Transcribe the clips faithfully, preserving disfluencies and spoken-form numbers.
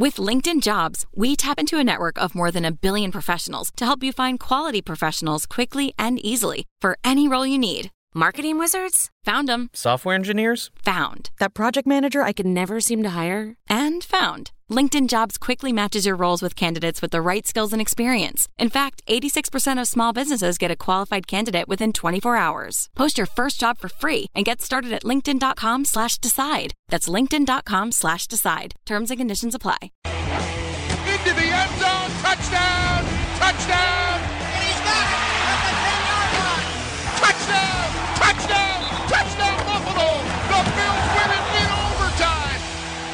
With LinkedIn Jobs, we tap into a network of more than a billion professionals to help you find quality professionals quickly and easily for any role you need. Marketing wizards? Found them. Software engineers? Found. That project manager I could never seem to hire? And found. LinkedIn Jobs quickly matches your roles with candidates with the right skills and experience. In fact, eighty-six percent of small businesses get a qualified candidate within twenty-four hours. Post your first job for free and get started at linkedin.com slash decide. That's linkedin.com slash decide. Terms and conditions apply. Into the end zone. Touchdown. Touchdown. And he's got it at the ten-yard line. Touchdown. Touchdown. Touchdown, Buffalo. The Bills win it in overtime.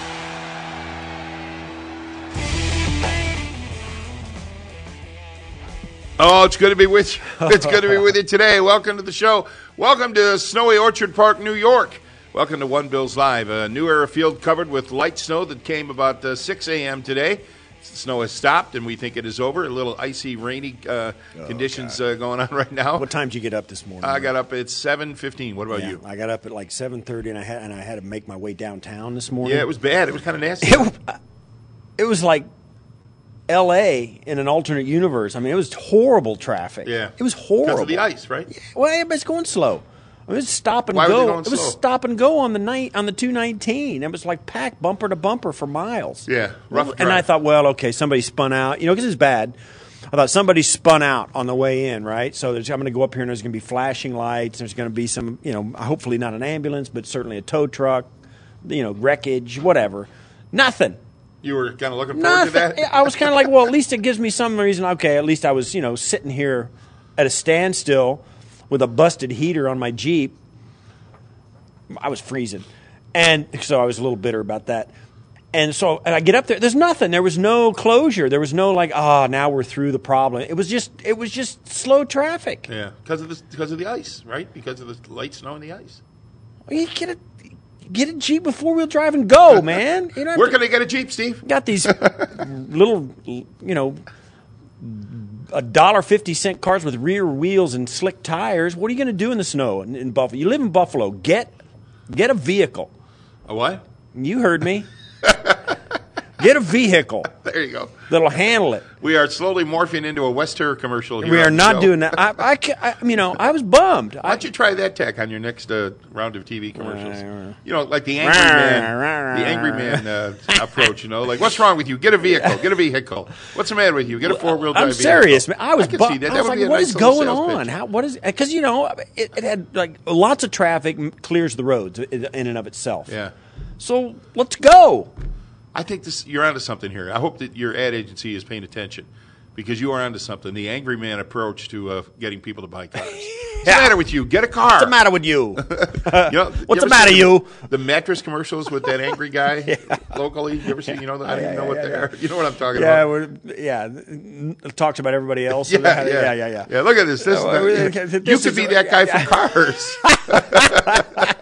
Oh, it's good to be with you. It's good to be with you today. Welcome to the show. Welcome to snowy Orchard Park, New York. Welcome to One Bills Live. A New Era field covered with light snow that came about uh, six a.m. today. The snow has stopped, and we think it is over. A little icy, rainy uh, oh, conditions uh, going on right now. What time did you get up this morning? I got up at seven fifteen. What about yeah, you? I got up at like seven thirty, and I had and I had to make my way downtown this morning. Yeah, it was bad. It was kind of nasty. It, it was like L A in an alternate universe. I mean, it was horrible traffic. Yeah. It was horrible. Because of the ice, right? Yeah, well, yeah, but it's going slow. I mean, it was stop and Why go. was it going it was slow? stop and go on the night on the two nineteen. It was like packed bumper to bumper for miles. Yeah, rough And drive. I thought, well, okay, somebody spun out. You know, because it's bad. I thought somebody spun out on the way in, right? So there's, I'm going to go up here and there's going to be flashing lights. There's going to be some, you know, hopefully not an ambulance, but certainly a tow truck, you know, wreckage, whatever. Nothing. You were kind of looking forward Nothing. to that? I was kind of like, well, at least it gives me some reason. Okay, at least I was, you know, sitting here at a standstill with a busted heater on my Jeep. I was freezing. And so I was a little bitter about that. And so and I get up there. There's nothing. There was no closure. There was no like, ah, oh, now we're through the problem. It was just, it was just slow traffic. Yeah, because of the because of the ice, right? Because of the light snow and the ice. Well, you get a get a Jeep with four wheel drive and go, man. You know, Where can I get a Jeep, Steve? got these little, you know, a dollar fifty cent cars with rear wheels and slick tires. What are you going to do in the snow in, in Buffalo? You live in Buffalo. Get get a vehicle. A what? You heard me. Get a vehicle There you go. that'll handle it. We are slowly morphing into a Western commercial here. We are on the not show. doing that. I, I, ca- I, you know, I was bummed. Why I, don't you try that tack on your next uh, round of T V commercials? Right, right. You know, like the angry man, the angry man uh, approach. You know, like what's wrong with you? Get a vehicle. Get a vehicle. What's the matter with you? Get a four wheel drive. I'm serious, man. vehicle. I was. could bu- see that. I That was would like, be a what nice is little going sales on? pitch. How? What is? Because you know, it, it had like lots of traffic m- clears the roads in and of itself. Yeah. So let's go. I think this. You're onto something here. I hope that your ad agency is paying attention. Because you are onto something. The angry man approach to uh, getting people to buy cars. What's the matter with you? Get a car. What's the matter with you? You know, What's you the ever matter, see you? The, the mattress commercials with that angry guy yeah. locally. You ever see? You know, I don't Yeah, even know yeah, what yeah, they yeah. are. You know what I'm talking Yeah, about? we're, yeah. n- Talks about everybody else. Yeah, yeah, yeah, yeah, yeah. Yeah, look at this. This, Uh, is okay, the, this you is- could be that guy yeah, for cars.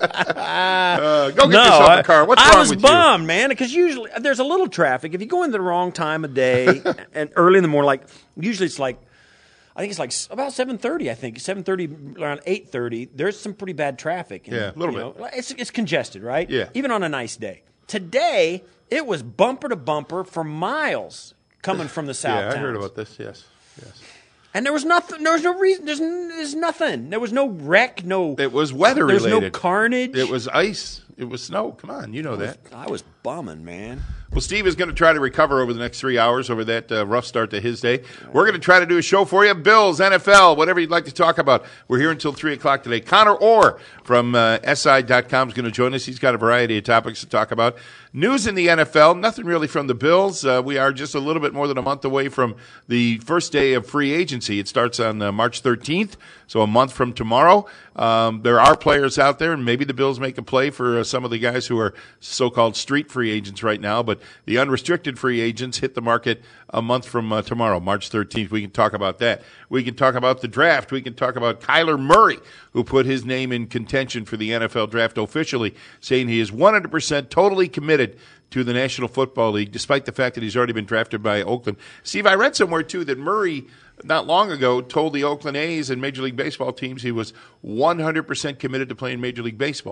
uh, go get No, yourself I, a car. What's I wrong was with bummed, man, because usually there's a little traffic. If you go in the wrong time of day and early in the morning, like usually it's like, I think it's like s- about seven thirty. I think seven thirty around eight thirty. There's some pretty bad traffic. And, Yeah, a little you bit. know, It's it's congested, right? Yeah. Even on a nice day. Today it was bumper to bumper for miles coming from the you? south. Yeah, I heard towns. about this. Yes, yes. And there was nothing. There was no reason. There's, n- there's nothing. There was no wreck. No. It was weather There was related. no carnage. It was ice. It was snow. Come on, you know that. I was bumming, man. Well, Steve is going to try to recover over the next three hours over that uh, rough start to his day. We're going to try to do a show for you. Bills, N F L, whatever you'd like to talk about. We're here until three o'clock today. Connor Orr from uh, S I dot com is going to join us. He's got a variety of topics to talk about. News in the N F L, nothing really from the Bills. Uh, we are just a little bit more than a month away from the first day of free agency. It starts on uh, March thirteenth, so a month from tomorrow. Um, there are players out there, and maybe the Bills make a play for uh, some of the guys who are so-called street free agents right now, but the unrestricted free agents hit the market a month from uh, tomorrow, March thirteenth. We can talk about that. We can talk about the draft. We can talk about Kyler Murray, who put his name in contention for the N F L draft officially, saying he is one hundred percent totally committed to the National Football League, despite the fact that he's already been drafted by Oakland. Steve, I read somewhere, too, that Murray not long ago told the Oakland A's and Major League Baseball teams he was one hundred percent committed to playing Major League Baseball.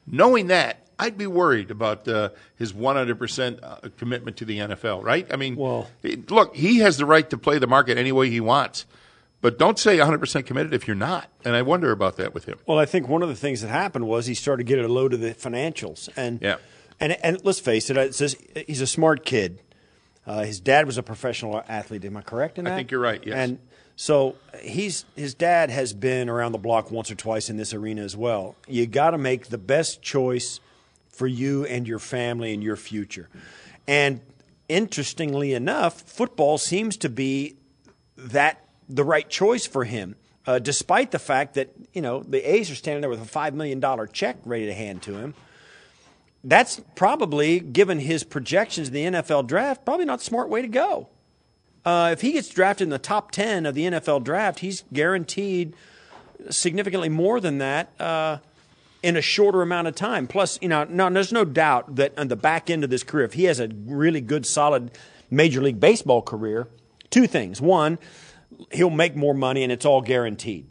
Knowing that, I'd be worried about uh, his one hundred percent commitment to the N F L, right? I mean, well, look, he has the right to play the market any way he wants. But don't say one hundred percent committed if you're not. And I wonder about that with him. Well, I think one of the things that happened was he started getting a load of the financials. And yeah. and, and let's face it, it says he's a smart kid. Uh, his dad was a professional athlete. Am I correct in that? I think you're right, yes. And so he's his dad has been around the block once or twice in this arena as well. You got to make the best choice for you and your family and your future. And interestingly enough, football seems to be that the right choice for him, uh, despite the fact that, you know, the A's are standing there with a five million dollars check ready to hand to him. That's probably, given his projections in the N F L draft, probably not the smart way to go. Uh, if he gets drafted in the top ten of the N F L draft, he's guaranteed significantly more than that uh, in a shorter amount of time. Plus, you know, no, there's no doubt that on the back end of this career, if he has a really good, solid Major League Baseball career, two things. One, he'll make more money, and it's all guaranteed.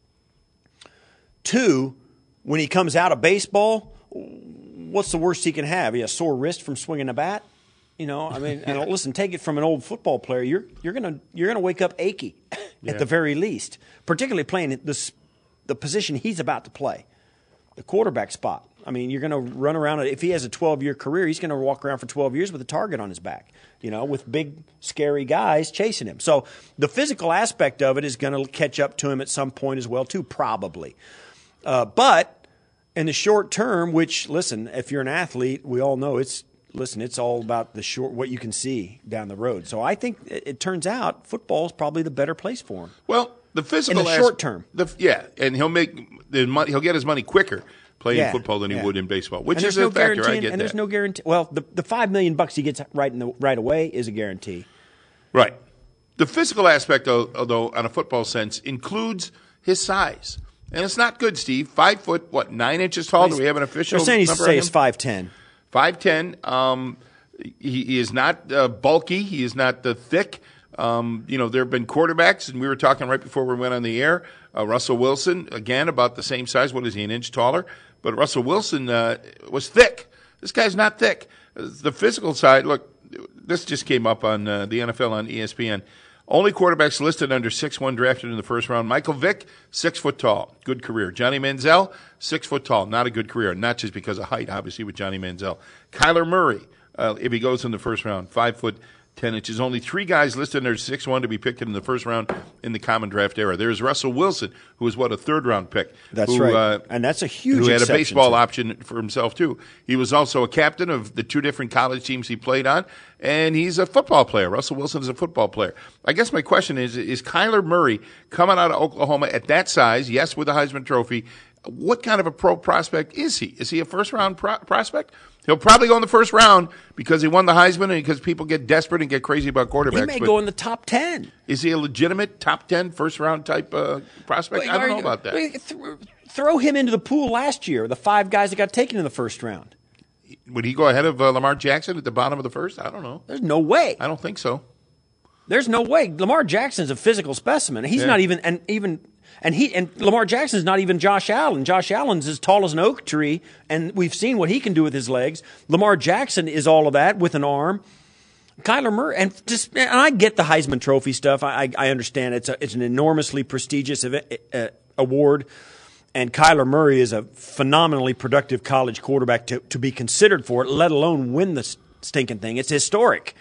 Two, when he comes out of baseball, what's the worst he can have? He has a sore wrist from swinging a bat. You know, I mean, and listen, take it from an old football player. You're you're gonna you're gonna wake up achy yeah. at the very least, particularly playing this the position he's about to play, the quarterback spot. I mean, you're going to run around. If he has a twelve-year career, he's going to walk around for twelve years with a target on his back, you know, with big, scary guys chasing him. So the physical aspect of it is going to catch up to him at some point as well, too, probably. Uh, but in the short term, which, listen, if you're an athlete, we all know it's, listen, it's all about the short, what you can see down the road. So I think it, it turns out football is probably the better place for him. Well, the physical in the as- short term. The, yeah, and he'll make the money, he'll get his money quicker playing Yeah, football than he yeah. would in baseball, which And is there's a no factor. guarantee, I get and that. there's no guarantee. Well, the the five million bucks he gets right in the right away is a guarantee. Right. The physical aspect, though, although on a football sense, includes his size, and it's not good. Steve, five foot, what, nine inches tall? Do we have an official? They're saying he's number say on is him? five ten. Five ten. Um, he, he is not uh, bulky. He is not uh, thick. Um, you know, there have been quarterbacks, and we were talking right before we went on the air. Uh, Russell Wilson, again, about the same size. What is he, an inch taller? But Russell Wilson uh, was thick. This guy's not thick. The physical side, look, this just came up on uh, the N F L on E S P N. Only quarterbacks listed under six one drafted in the first round. Michael Vick, six foot tall, good career. Johnny Manziel, six foot tall, not a good career. Not just because of height, obviously, with Johnny Manziel. Kyler Murray, uh, if he goes in the first round, five foot ten inches. Only three guys listed under six one to be picked in the first round in the common draft era. There's Russell Wilson, who was, what, a third-round pick. That's who, right. Uh, and that's a huge Who had a exception baseball to- option for himself, too. He was also a captain of the two different college teams he played on, and he's a football player. Russell Wilson is a football player. I guess my question is, is Kyler Murray coming out of Oklahoma at that size, yes, with a Heisman Trophy, what kind of a pro prospect is he? Is he a first-round pro- prospect? He'll probably go in the first round because he won the Heisman and because people get desperate and get crazy about quarterbacks. He may but go in the top ten. is he a legitimate top ten first-round type uh, prospect? I don't know about that. Th- throw him into the pool last year, the five guys that got taken in the first round. Would he go ahead of uh, Lamar Jackson at the bottom of the first? I don't know. There's no way. I don't think so. There's no way. Lamar Jackson's a physical specimen. He's Yeah. not even and even and he and Lamar Jackson's not even Josh Allen. Josh Allen's as tall as an oak tree, and we've seen what he can do with his legs. Lamar Jackson is all of that with an arm. Kyler Murray, and just and I get the Heisman Trophy stuff. I I, I understand it's a, it's an enormously prestigious event, uh, award, and Kyler Murray is a phenomenally productive college quarterback to to be considered for it, let alone win the stinking thing. It's historic,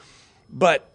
but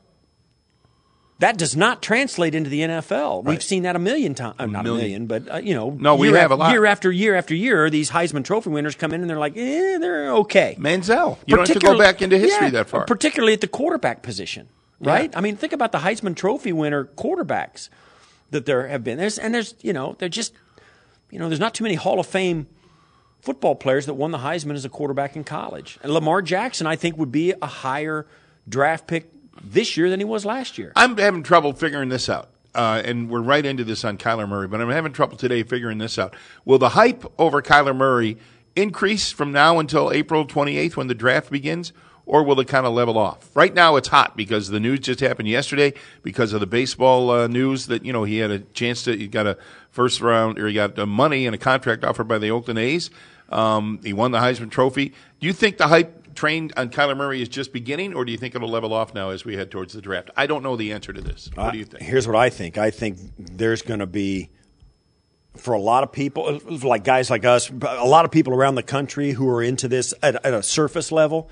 that does not translate into the N F L. Right. We've seen that a million times. Uh, not million. a million, but, uh, you know. No, we year have af- a lot. Year after year after year, these Heisman Trophy winners come in and they're like, eh, they're okay. Manziel. You don't have to go Particularly- back into history yeah, that far. Particularly at the quarterback position, right? Yeah. I mean, think about the Heisman Trophy winner quarterbacks that there have been. There's And there's, you know, they're just, you know, there's not too many Hall of Fame football players that won the Heisman as a quarterback in college. And Lamar Jackson, I think, would be a higher draft pick this year than he was last year. I'm having trouble figuring this out. Uh, and we're right into this on Kyler Murray, but I'm having trouble today figuring this out. Will the hype over Kyler Murray increase from now until April twenty-eighth when the draft begins, or will it kind of level off? Right now it's hot because the news just happened yesterday because of the baseball uh, news that, you know, he had a chance to, he got a first round, or he got uh, money and a contract offered by the Oakland A's. Um, he won the Heisman Trophy. Do you think the hype train on Kyler Murray is just beginning, or do you think it'll level off now as we head towards the draft? I don't know the answer to this. What uh, do you think? Here's what I think. I think there's going to be, for a lot of people, like guys like us, a lot of people around the country who are into this at, at a surface level,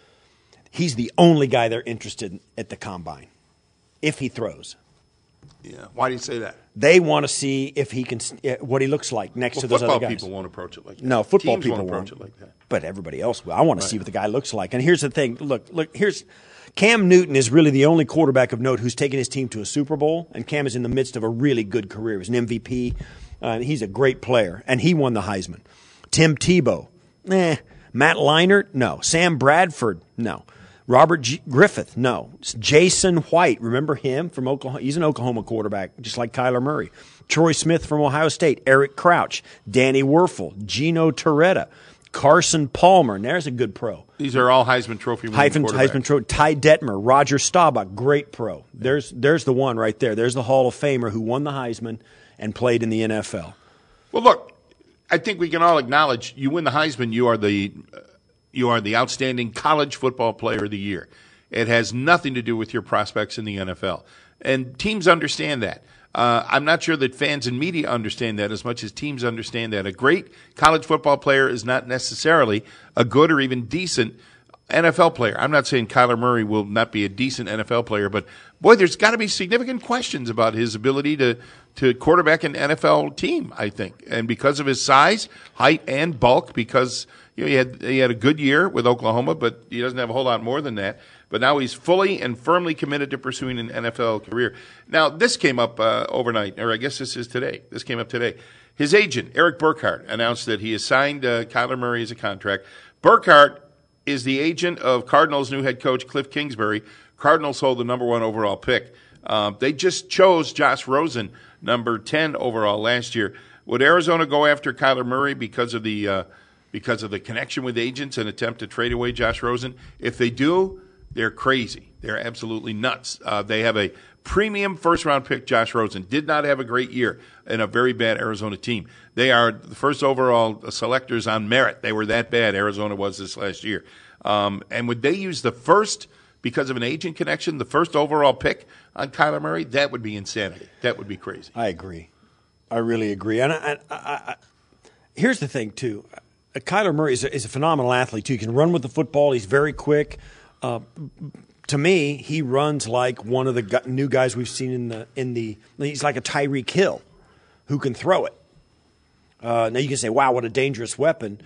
he's the only guy they're interested in at the combine, if he throws. Yeah. Why do you say that? They want to see if he can, what he looks like next well, to those other guys. Football people won't approach it like that. No, football Teams people won't won't approach it like that. But everybody else will. I want to right. see what the guy looks like. And here's the thing. Look, look. Here's Cam Newton is really the only quarterback of note who's taken his team to a Super Bowl, and Cam is in the midst of a really good career. He was an M V P. Uh, he's a great player, and he won the Heisman. Tim Tebow, eh. Matt Leinart, no. Sam Bradford, no. Robert G- Griffith, no. Jason White, remember him from Oklahoma? He's an Oklahoma quarterback, just like Kyler Murray. Troy Smith from Ohio State, Eric Crouch, Danny Werfel, Gino Torretta, Carson Palmer. And there's a good pro. These are all Heisman Trophy winning Heisman, quarterbacks. Heisman Trophy. Ty Detmer, Roger Staubach, great pro. There's there's the one right there. There's the Hall of Famer who won the Heisman and played in the N F L. Well, look, I think we can all acknowledge you win the Heisman, you are the uh, you are the outstanding college football player of the year. It has nothing to do with your prospects in the N F L. And teams understand that. Uh, I'm not sure that fans and media understand that as much as teams understand that. A great college football player is not necessarily a good or even decent N F L player. I'm not saying Kyler Murray will not be a decent N F L player, but boy, there's got to be significant questions about his ability to, to quarterback an N F L team, I think. And because of his size, height, and bulk, because you know, he had he had a good year with Oklahoma, but he doesn't have a whole lot more than that. But now he's fully and firmly committed to pursuing an N F L career. Now, this came up uh, overnight, or I guess this is today. This came up today. His agent, Eric Burkhardt, announced that he has signed uh, Kyler Murray as a contract. Burkhardt is the agent of Cardinals' new head coach, Cliff Kingsbury. Cardinals hold the number one overall pick. Uh, they just chose Josh Rosen, number ten overall last year. Would Arizona go after Kyler Murray because of the uh, because of the connection with agents and attempt to trade away Josh Rosen? If they do, they're crazy. They're absolutely nuts. Uh, they have a premium first-round pick, Josh Rosen. Did not have a great year in a very bad Arizona team. They are the first overall selectors on merit. They were that bad, Arizona was this last year. Um, and would they use the first, because of an agent connection, the first overall pick on Kyler Murray? That would be insanity. That would be crazy. I agree. I really agree. And I, I, I, here's the thing, too. Uh, Kyler Murray is a, is a phenomenal athlete, too. He can run with the football. He's very quick. Uh, to me, he runs like one of the gu- new guys we've seen in the in the. He's like a Tyreek Hill, who can throw it. Uh, now you can say, "Wow, what a dangerous weapon!"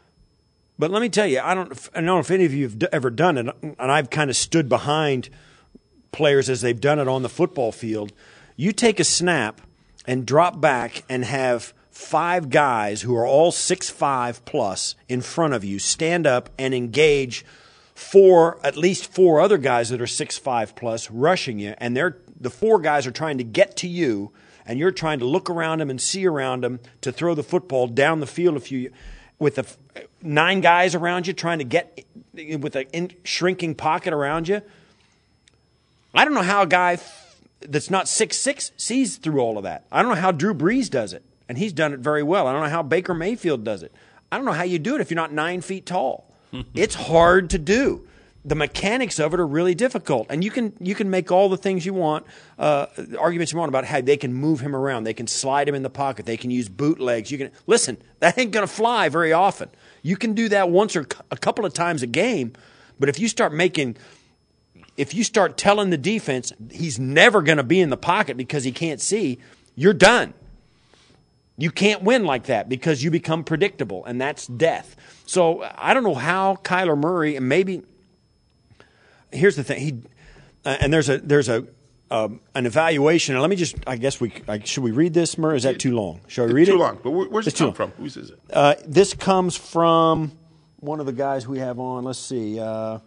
But let me tell you, I don't. I don't know if any of you have d- ever done it, and I've kind of stood behind players as they've done it on the football field. You take a snap and drop back and have five guys who are all six five plus in front of you stand up and engage four, at least four other guys that are six five plus rushing you, and they're the four guys are trying to get to you, and you're trying to look around them and see around them to throw the football down the field a few, with the nine guys around you trying to get with a in, shrinking pocket around you. I don't know how a guy that's not six six sees through all of that. I don't know how Drew Brees does it, and he's done it very well. I don't know how Baker Mayfield does it. I don't know how you do it if you're not nine feet tall. It's hard to do. The mechanics of it are really difficult, and you can you can make all the things you want, uh, arguments you want about how they can move him around, they can slide him in the pocket, they can use bootlegs. You can listen. That ain't gonna fly very often. You can do that once or a couple of times a game, but if you start making, if you start telling the defense he's never gonna be in the pocket because he can't see, you're done. You can't win like that because you become predictable, and that's death. So I don't know how Kyler Murray, and maybe here's the thing. He uh, and there's a there's a um, an evaluation. And let me just, I guess we I, should we read this, Murray? Is that too long? Shall we read it's it? Too long. But where's it's it come from? Whose is it? Uh, this comes from one of the guys we have on. Let's see. Uh,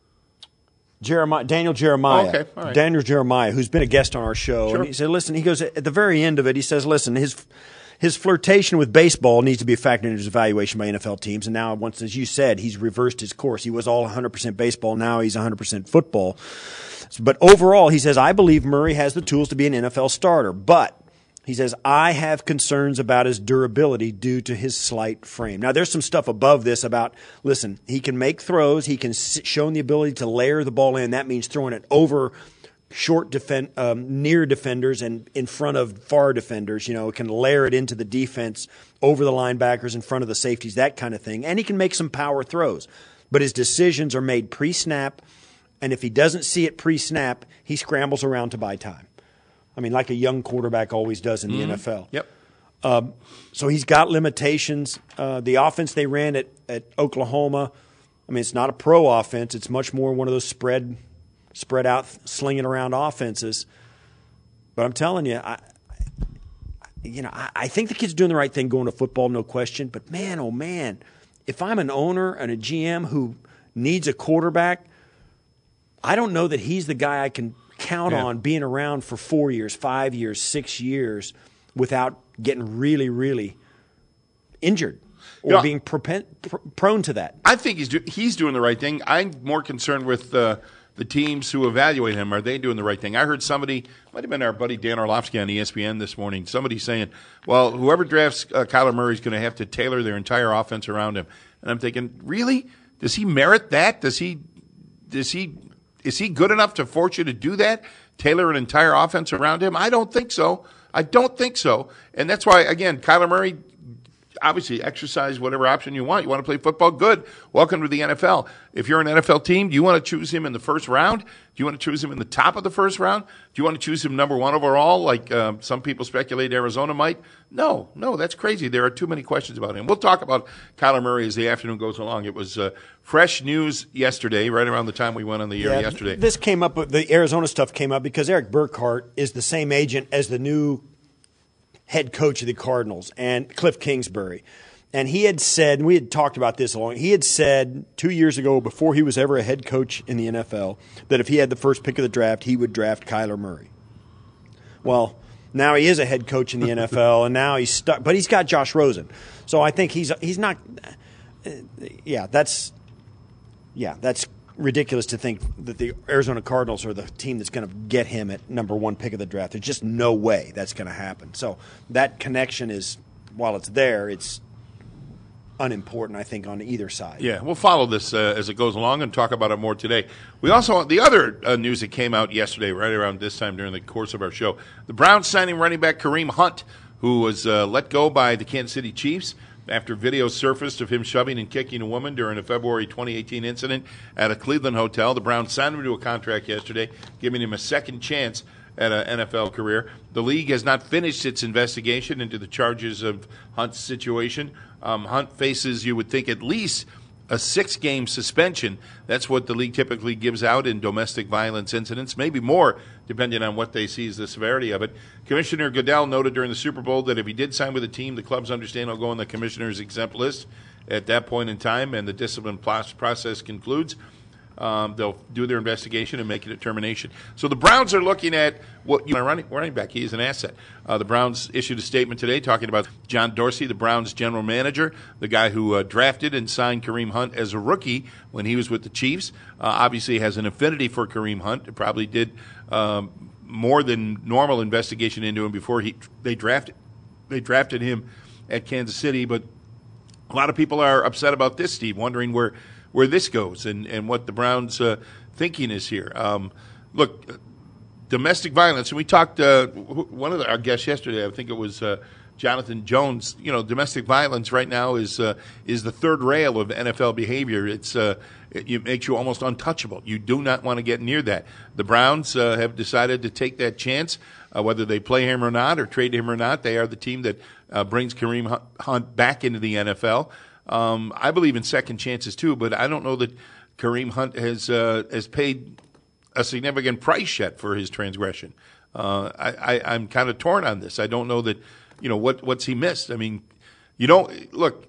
Jeremiah, Daniel Jeremiah, oh, okay. All right. Daniel Jeremiah, who's been a guest on our show. Sure. And he said, listen, he goes, at the very end of it, he says, listen, his his flirtation with baseball needs to be factored into his evaluation by N F L teams. And now, once, as you said, he's reversed his course. He was all one hundred percent baseball. Now he's one hundred percent football. But overall, he says, I believe Murray has the tools to be an N F L starter. But He says, I have concerns about his durability due to his slight frame. Now, there's some stuff above this about, listen, he can make throws. He can show the ability to layer the ball in. That means throwing it over short defend, um, near defenders and in front of far defenders. You know, can layer it into the defense, over the linebackers, in front of the safeties, that kind of thing. And he can make some power throws. But his decisions are made pre-snap, and if he doesn't see it pre-snap, he scrambles around to buy time. I mean, like a young quarterback always does in the mm-hmm. N F L. Yep. Um, so he's got limitations. Uh, the offense they ran at, at Oklahoma, I mean, it's not a pro offense. It's much more one of those spread, spread out, slinging around offenses. But I'm telling you, I, you know, I, I think the kid's doing the right thing going to football, no question. But man, oh man, if I'm an owner and a G M who needs a quarterback, I don't know that he's the guy I can count yeah. on being around for four years, five years, six years without getting really, really injured or you know, being propen- pr- prone to that. I think he's do- he's doing the right thing. I'm more concerned with uh, the teams who evaluate him. Are they doing the right thing? I heard somebody, might have been our buddy Dan Orlovsky on E S P N this morning, somebody saying, well, whoever drafts uh, Kyler Murray is going to have to tailor their entire offense around him. And I'm thinking, really? Does he merit that? Does he does he – Is he good enough to force you to do that? Tailor an entire offense around him? I don't think so. I don't think so. And that's why, again, Kyler Murray, obviously exercise whatever option you want. You want to play football? Good. Welcome to the N F L. If you're an N F L team, do you want to choose him in the first round? Do you want to choose him in the top of the first round? Do you want to choose him number one overall like uh, some people speculate Arizona might? No, no, that's crazy. There are too many questions about him. We'll talk about Kyler Murray as the afternoon goes along. It was uh, fresh news yesterday, right around the time we went on the air yeah, yesterday. This came up, the Arizona stuff came up because Eric Burkhart is the same agent as the new head coach of the Cardinals, and Cliff Kingsbury. And he had said, and we had talked about this along, he had said two years ago, before he was ever a head coach in the N F L, that if he had the first pick of the draft, he would draft Kyler Murray. Well, now he is a head coach in the N F L, and now he's stuck. But he's got Josh Rosen. So I think he's he's not uh, – yeah, that's yeah, that's ridiculous to think that the Arizona Cardinals are the team that's going to get him at number one pick of the draft. There's just no way that's going to happen. So that connection is, while it's there, it's unimportant, I think, on either side. Yeah, we'll follow this uh, as it goes along and talk about it more today. We also, the other uh, news that came out yesterday, right around this time during the course of our show, the Browns signing running back Kareem Hunt, who was uh, let go by the Kansas City Chiefs after video surfaced of him shoving and kicking a woman during a February twenty eighteen incident at a Cleveland hotel. The Browns signed him to a contract yesterday, giving him a second chance at an N F L career. The league has not finished its investigation into the charges of Hunt's situation. Um, Hunt faces, you would think, at least a six-game suspension. That's what the league typically gives out in domestic violence incidents, maybe more, depending on what they see as the severity of it. Commissioner Goodell noted during the Super Bowl that if he did sign with a team, the clubs understand he'll go on the commissioner's exempt list at that point in time, and the discipline process concludes. Um, they'll do their investigation and make a determination. So the Browns are looking at what you know, running, running back. He is an asset. Uh, the Browns issued a statement today talking about John Dorsey, the Browns general manager, the guy who uh, drafted and signed Kareem Hunt as a rookie when he was with the Chiefs. Uh, obviously has an affinity for Kareem Hunt. It probably did um, more than normal investigation into him before he they drafted they drafted him at Kansas City. But a lot of people are upset about this, Steve, wondering where. where this goes and, and what the Browns' uh, thinking is here. Um, look, domestic violence, and we talked, uh, one of the, our guests yesterday, I think it was uh, Jonathan Jones, you know, domestic violence right now is uh, is the third rail of N F L behavior. It's uh, it, it makes you almost untouchable. You do not want to get near that. The Browns uh, have decided to take that chance, uh, whether they play him or not or trade him or not. They are the team that uh, brings Kareem Hunt back into the N F L. Um, I believe in second chances too, but I don't know that Kareem Hunt has uh, has paid a significant price yet for his transgression. Uh, I, I, I'm kind of torn on this. I don't know that, you know, what what's he missed. I mean, you don't look.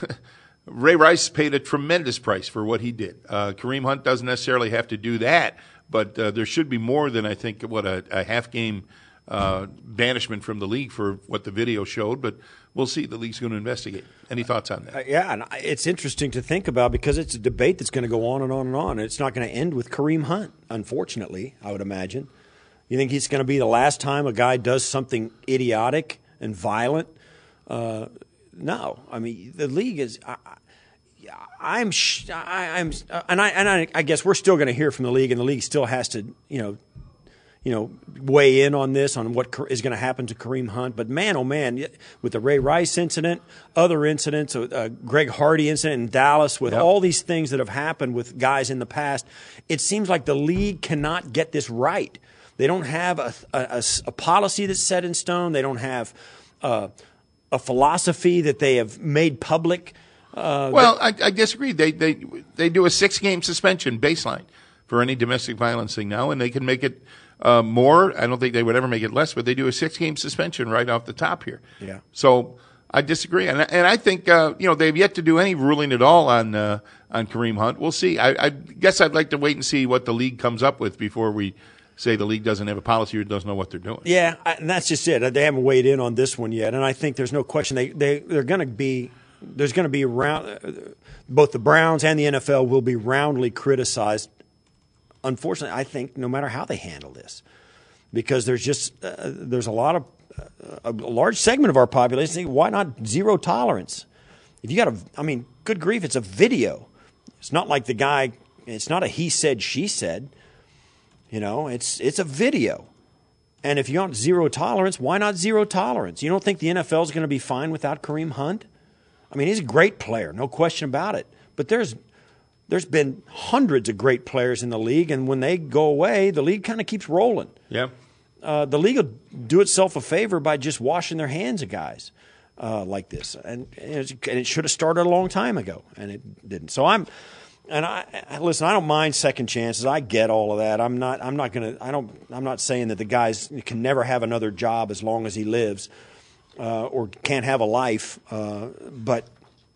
Ray Rice paid a tremendous price for what he did. Uh, Kareem Hunt doesn't necessarily have to do that, but uh, there should be more than I think what a, a half game uh, banishment from the league for what the video showed. But we'll see. The league's going to investigate. Any thoughts on that? Uh, yeah, and it's interesting to think about because it's a debate that's going to go on and on and on. It's not going to end with Kareem Hunt, unfortunately, I would imagine. You think it's going to be the last time a guy does something idiotic and violent? Uh, no. I mean, the league is. I, I'm. I, I'm. And I. And I, I guess we're still going to hear from the league, and the league still has to, you know, you know, weigh in on this, on what is going to happen to Kareem Hunt. But man, oh man, with the Ray Rice incident, other incidents, uh, Greg Hardy incident in Dallas, with yep. all these things that have happened with guys in the past, it seems like the league cannot get this right. They don't have a, a, a policy that's set in stone. They don't have uh, a philosophy that they have made public. Uh, well, I, I disagree. They they they do a six-game suspension baseline for any domestic violence thing now, and they can make it uh, more. I don't think they would ever make it less, but they do a six-game suspension right off the top here. Yeah. So I disagree, and and I think uh, you know they've yet to do any ruling at all on uh, on Kareem Hunt. We'll see. I, I guess I'd like to wait and see what the league comes up with before we say the league doesn't have a policy or doesn't know what they're doing. Yeah, I, and that's just it. They haven't weighed in on this one yet, and I think there's no question they they they're going to be. There's going to be round, both the Browns and the N F L will be roundly criticized. Unfortunately, I think no matter how they handle this, because there's just uh, there's a lot of uh, a large segment of our population think, why not zero tolerance? If you got a, I mean, good grief, it's a video. It's not like the guy. It's not a he said she said. You know, it's it's a video. And if you want zero tolerance, why not zero tolerance? You don't think the N F L is going to be fine without Kareem Hunt? I mean, he's a great player, no question about it. But there's there's been hundreds of great players in the league, and when they go away, the league kind of keeps rolling. Yeah. Uh, the league will do itself a favor by just washing their hands of guys uh, like this, and, and it should have started a long time ago, and it didn't. So I'm, and I listen. I don't mind second chances. I get all of that. I'm not. I'm not gonna. I don't. I'm not saying that the guys can never have another job as long as he lives. Uh, or can't have a life, uh, but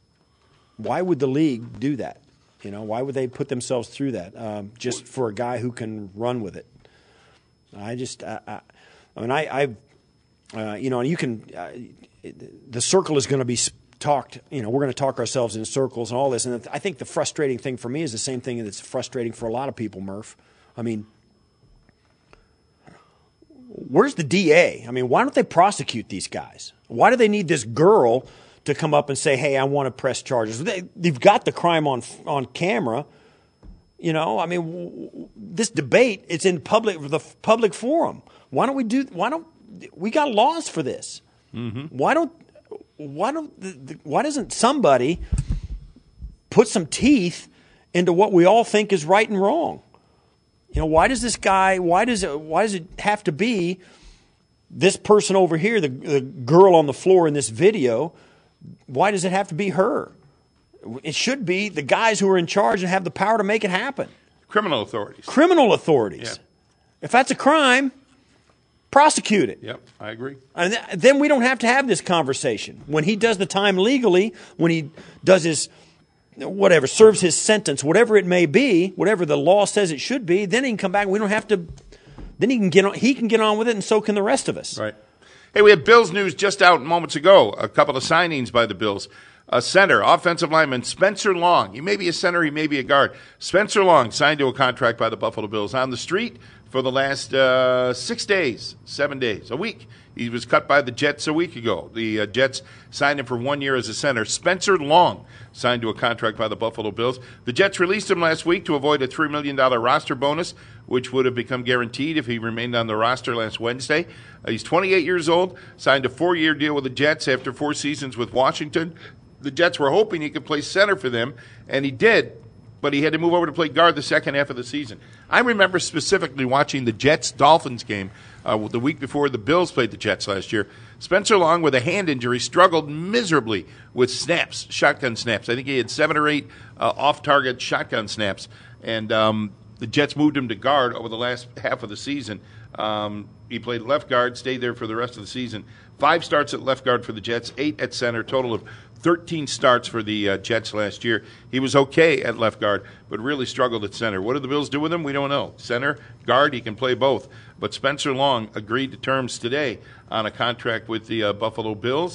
why would the league do that? You know, why would they put themselves through that um, just for a guy who can run with it? I just, I, I, I mean, I, I uh, you know, and you can, uh, the circle is going to be talked. You know, we're going to talk ourselves in circles and all this. And I think the frustrating thing for me is the same thing that's frustrating for a lot of people, Murph. I mean. Where's the D A? I mean, why don't they prosecute these guys? Why do they need this girl to come up and say, hey, I want to press charges? They, they've got the crime on on camera. You know, I mean, w- w- this debate, it's in public, the public forum. Why don't we do, why don't, we got laws for this. Mm-hmm. Why don't, why don't, the, the, why doesn't somebody put some teeth into what we all think is right and wrong? You know, why does this guy, why does it, why does it have to be this person over here, the, the girl on the floor in this video, why does it have to be her? It should be the guys who are in charge and have the power to make it happen. Criminal authorities. Criminal authorities. Yeah. If that's a crime, prosecute it. Yep, I agree. And th- then we don't have to have this conversation. When he does the time legally, when he does his whatever, serves his sentence, whatever it may be, whatever the law says it should be, then he can come back. We don't have to, then he can get on, he can get on with it, and so can the rest of us. Right. Hey, we have Bills news just out moments ago. A couple of signings by the Bills. A center, offensive lineman, Spencer Long. He may be a center, he may be a guard. Spencer Long signed to a contract by the Buffalo Bills on the street for the last uh, six days, seven days, a week. He was cut by the Jets a week ago. The uh, Jets signed him for one year as a center. Spencer Long signed to a contract by the Buffalo Bills. The Jets released him last week to avoid a three million dollars roster bonus, which would have become guaranteed if he remained on the roster last Wednesday. Uh, he's twenty-eight years old, signed a four-year deal with the Jets after four seasons with Washington. The Jets were hoping he could play center for them, and he did, but he had to move over to play guard the second half of the season. I remember specifically watching the Jets-Dolphins game uh, the week before the Bills played the Jets last year. Spencer Long, with a hand injury, struggled miserably with snaps, shotgun snaps. I think he had seven or eight uh, off-target shotgun snaps, and um, the Jets moved him to guard over the last half of the season. Um, he played left guard, stayed there for the rest of the season. Five starts at left guard for the Jets, eight at center, total of thirteen starts for the uh, Jets last year. He was okay at left guard, but really struggled at center. What did the Bills do with him? We don't know. Center, guard, he can play both. But Spencer Long agreed to terms today on a contract with the uh, Buffalo Bills.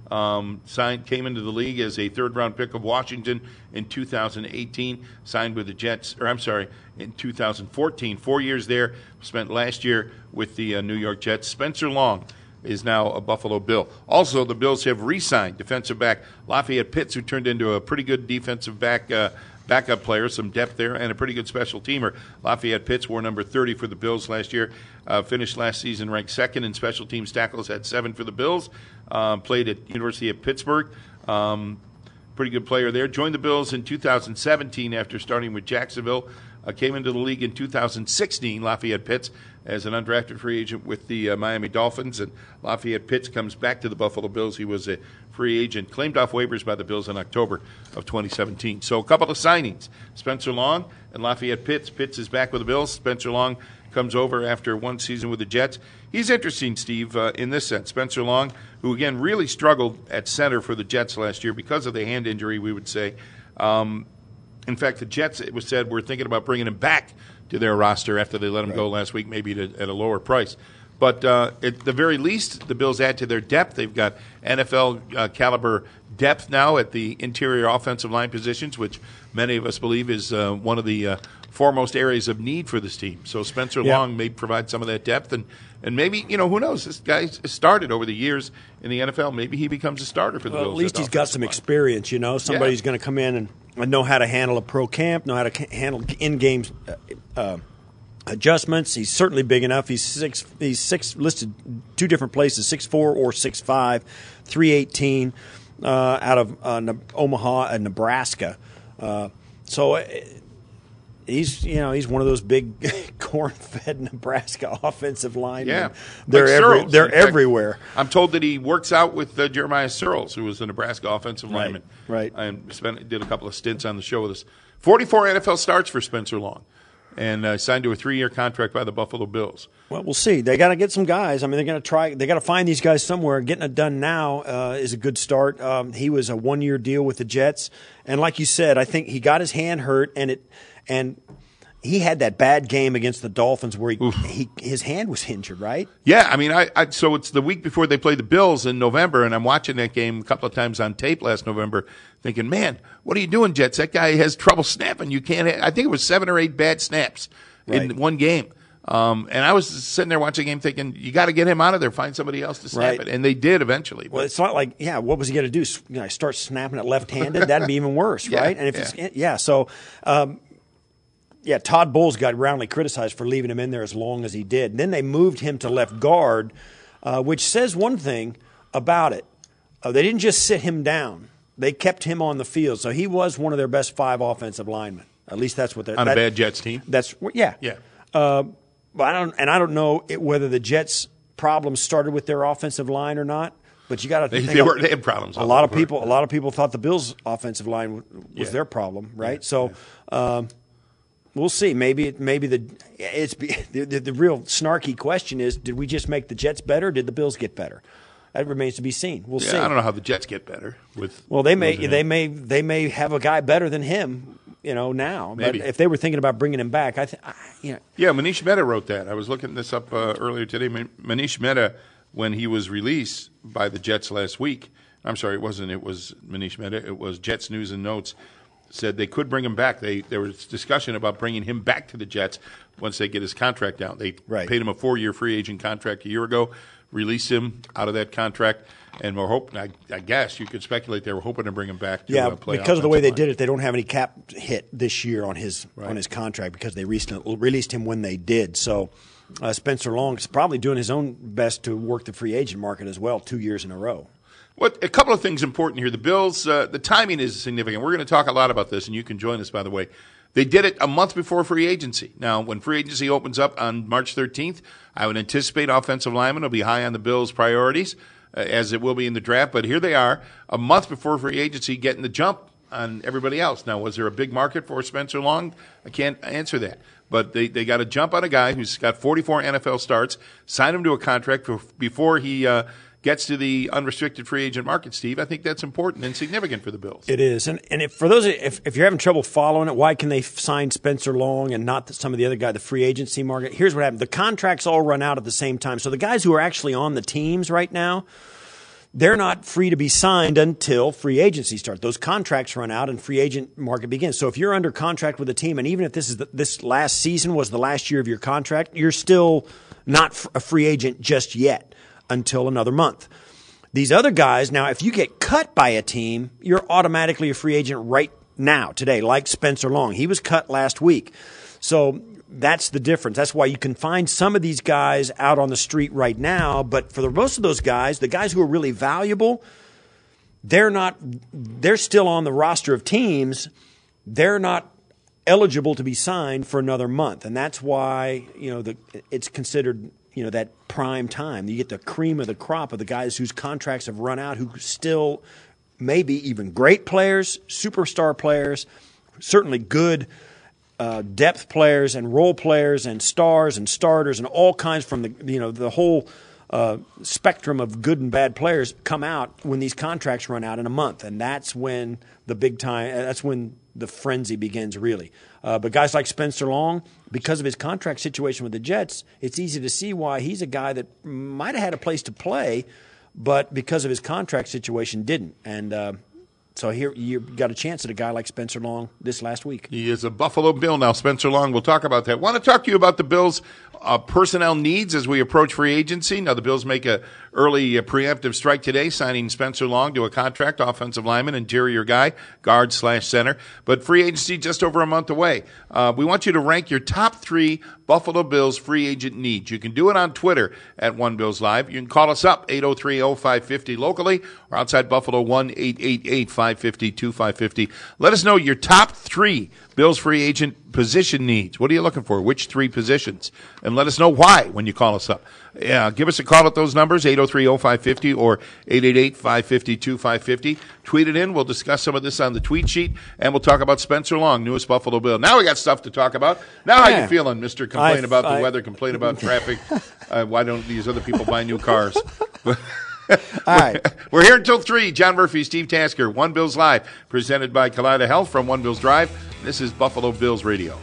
Um, signed, came into the league as a third-round pick of Washington in two thousand eighteen. Signed with the Jets, or I'm sorry, in two thousand fourteen. Four years there. Spent last year with the uh, New York Jets. Spencer Long is now a Buffalo Bill. Also, the Bills have re-signed defensive back Lafayette Pitts, who turned into a pretty good defensive back uh, backup player, some depth there, and a pretty good special teamer. Lafayette Pitts wore number thirty for the Bills last year. Uh, finished last season ranked second in special teams tackles, had seven for the Bills. Uh, played at University of Pittsburgh. Um, pretty good player there. Joined the Bills in two thousand seventeen after starting with Jacksonville. Uh, came into the league in two thousand sixteen, Lafayette Pitts, as an undrafted free agent with the uh, Miami Dolphins. And Lafayette Pitts comes back to the Buffalo Bills. He was a free agent, claimed off waivers by the Bills in October of twenty seventeen. So a couple of signings, Spencer Long and Lafayette Pitts. Pitts is back with the Bills. Spencer Long comes over after one season with the Jets. He's interesting, Steve, uh, in this sense. Spencer Long, who, again, really struggled at center for the Jets last year because of the hand injury, we would say. Um, in fact, the Jets, it was said, were thinking about bringing him back to their roster after they let him right. go last week, maybe to, at a lower price. But uh, at the very least, the Bills add to their depth. They've got N F L uh, caliber depth now at the interior offensive line positions, which many of us believe is uh, one of the uh, foremost areas of need for this team. So Spencer yeah. Long may provide some of that depth, and, and maybe, you know, who knows? This guy started over the years in the N F L. Maybe he becomes a starter for the well, Bills. At least he's got some line. experience, you know. Somebody's yeah. going to come in and, and know how to handle a pro camp, know how to ca- handle in-game uh, uh, adjustments. He's certainly big enough. He's six. He's six listed two different places: six four or six five, three eighteen, uh, out of uh, ne- Omaha, uh, Nebraska. Uh, so uh, he's you know he's one of those big corn-fed Nebraska offensive linemen. Yeah, they're like every, Searles. they're In fact, everywhere. I'm told that he works out with uh, Jeremiah Searles, who was the Nebraska offensive right, lineman. Right. And spent did a couple of stints on the show with us. forty-four N F L starts for Spencer Long. And uh, signed to a three-year contract by the Buffalo Bills. Well, we'll see. They got to get some guys. I mean, they're going to try. They got to find these guys somewhere. Getting it done now uh, is a good start. Um, he was a one-year deal with the Jets, and like you said, I think he got his hand hurt, and it and he had that bad game against the Dolphins where he, he his hand was injured, right? Yeah, I mean, I, I so it's the week before they play the Bills in November, and I'm watching that game a couple of times on tape last November, thinking, man, what are you doing, Jets? That guy has trouble snapping. You can't. I think it was seven or eight bad snaps. Right. In one game. Um, and I was sitting there watching the game thinking, you got to get him out of there, find somebody else to snap right. it. And they did eventually. Well, it's not like, yeah, what was he going to do? You know, start snapping it left-handed? That'd be even worse, yeah, right? And if yeah. it's, yeah, so, um, yeah, Todd Bowles got roundly criticized for leaving him in there as long as he did. And then they moved him to left guard, uh, which says one thing about it. Uh, they didn't just sit him down. They kept him on the field. So he was one of their best five offensive linemen. At least that's what they're on that, a bad Jets team. That's yeah, yeah. Uh, but I don't, and I don't know it, whether the Jets' problems started with their offensive line or not. But you got to they, think they, were, they had problems. A lot of people, a lot of people thought the Bills' offensive line was yeah. their problem, right? Yeah. So yeah. Um, we'll see. Maybe it, maybe the it's the, the, the real snarky question is: did we just make the Jets better? Or did the Bills get better? That remains to be seen. We'll yeah, see. I don't know how the Jets get better with. Well, they may they may they may have a guy better than him. You know, now. Maybe. But if they were thinking about bringing him back, I think, you know. Yeah, Manish Mehta wrote that. I was looking this up uh, earlier today. Manish Mehta, when he was released by the Jets last week, I'm sorry, it wasn't, it was Manish Mehta, it was Jets News and Notes, said they could bring him back. They There was discussion about bringing him back to the Jets once they get his contract out. They right. paid him a four-year free agent contract a year ago, released him out of that contract. And we're hoping, I, I guess you could speculate they were hoping to bring him back to yeah, uh, play because of the way they line. did it, they don't have any cap hit this year on his right. on his contract because they recently released him when they did. So uh, Spencer Long is probably doing his own best to work the free agent market as well, two years in a row. What a couple of things important here. The Bills, uh, the timing is significant. We're going to talk a lot about this, and you can join us, by the way. They did it a month before free agency. Now, when free agency opens up on March thirteenth, I would anticipate offensive linemen will be high on the Bills' priorities, uh, as it will be in the draft. But here they are, a month before free agency, getting the jump on everybody else. Now, was there a big market for Spencer Long? I can't answer that. But they, they got a jump on a guy who's got forty-four N F L starts, signed him to a contract for, before he uh, gets to the unrestricted free agent market, Steve. I think that's important and significant for the Bills. It is. And and if, for those, if, if you're having trouble following it, why can they sign Spencer Long and not some of the other guy, the free agency market? Here's what happened. The contracts all run out at the same time. So the guys who are actually on the teams right now, they're not free to be signed until free agency starts. Those contracts run out and free agent market begins. So if you're under contract with a team, and even if this is the, this last season was the last year of your contract, you're still not a free agent just yet until another month. These other guys, now, if you get cut by a team, you're automatically a free agent right now, today, like Spencer Long. He was cut last week. So that's the difference. That's why you can find some of these guys out on the street right now. But for the most of those guys, the guys who are really valuable, they're not. They're still on the roster of teams. They're not eligible to be signed for another month, and that's why you know the it's considered you know that prime time. You get the cream of the crop of the guys whose contracts have run out, who still may be even great players, superstar players, certainly good. Uh, depth players and role players and stars and starters and all kinds from the you know the whole uh, spectrum of good and bad players come out when these contracts run out in a month, and that's when the big time. That's when the frenzy begins, really. Uh, but guys like Spencer Long, because of his contract situation with the Jets, it's easy to see why he's a guy that might have had a place to play, but because of his contract situation, didn't. And uh, So here you got a chance at a guy like Spencer Long this last week. He is a Buffalo Bill now, Spencer Long. We'll talk about that. Want to talk to you about the Bills' uh, personnel needs as we approach free agency. Now, the Bills make a early uh, preemptive strike today, signing Spencer Long to a contract, offensive lineman, interior guy, guard slash center. But free agency just over a month away. Uh, we want you to rank your top three Buffalo Bills free agent needs. You can do it on Twitter at One Bills Live. You can call us up, eight oh three oh five five oh locally, or outside Buffalo, one eight eight eight five five oh two five five oh. Let us know your top three Bills free agent position needs. What are you looking for? Which three positions? And let us know why when you call us up. Yeah, give us a call at those numbers, eight oh three oh five five oh or eight eight eight five five oh two five five oh. Tweet it in. We'll discuss some of this on the tweet sheet, and we'll talk about Spencer Long, newest Buffalo Bill. Now we got stuff to talk about. Now how yeah. you feeling, Mister Complain I, about I, the weather, complain about traffic? uh, why don't these other people buy new cars? All right. We're here until three. John Murphy, Steve Tasker, One Bills Live, presented by Kaleida Health from One Bills Drive. This is Buffalo Bills Radio.